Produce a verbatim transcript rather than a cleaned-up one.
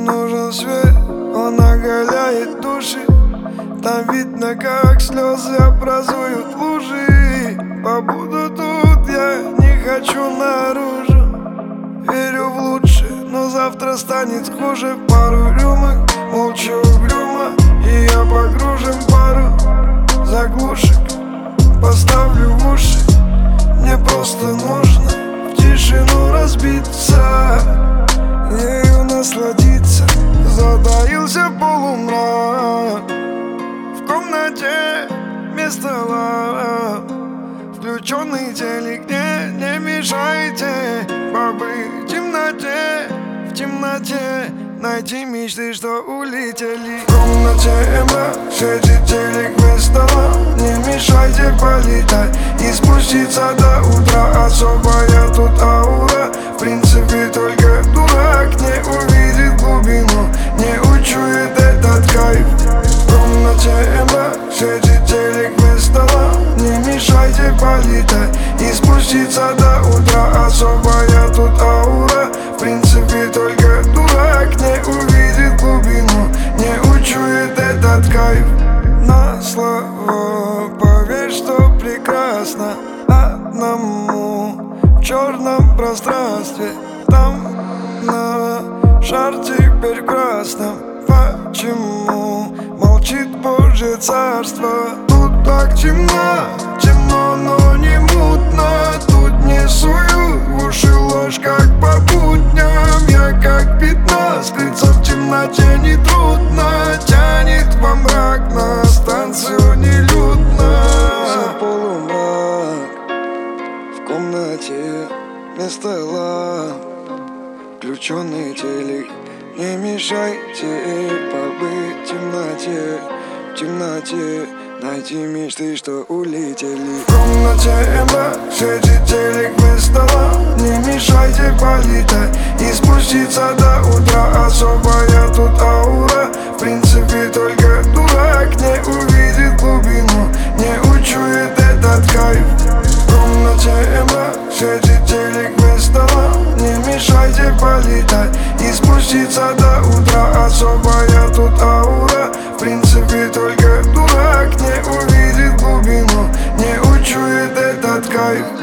нужен свет, он оголяет души. Там видно, как слезы образуют лужи. Побуду тут, я не хочу наружу. Верю в лучшее, но завтра станет хуже. Пару рюмок, молчу угрюмо, и я погружен в пару заглушек. Поставлю в уши, мне просто нужно в тишину разбиться, ею насладиться. Затаился полумрак, в комнате без стола, включенный телек, не, не мешайте побыть в темноте, в темноте. Найти мечты, что улетели. В комнате мрак, светит телек без стола, не мешайте полетать и спуститься до утра. Особая тут аура, в принципе только дурак не увидит глубину, не учует этот кайф. В комнате мрак, светит телек без стола, не мешайте полетать и спуститься до утра. Особая тут аура, в принципе только дурак не увидит глубину, не учует этот кайф. На слова поверь, что прекрасно одному в черном пространстве. Там на шар теперь красном. Почему молчит Божье царство? Тут так темно, темно, но не мутно. Тут не сую в уши ложь, как по будням. Я как пятно, скрыться в темноте нетрудно. Тянет во мрак, на станцию нелюдно. За полумрак, в комнате без стола, включенный телек, не мешайте побыть в темноте, в темноте. Найти мечты, что улетели. В комнате мрак, светит телек без стола, не мешайте полетать и спуститься до утра. Особая тут аура, в принципе только дурак не увидит глубину, не учует этот кайф. В комнате мрак, светит телек без стола, не мешайте полетать и спуститься до утра. Особая тут аура, в принципе только дурак не увидит глубину, не учует этот кайф.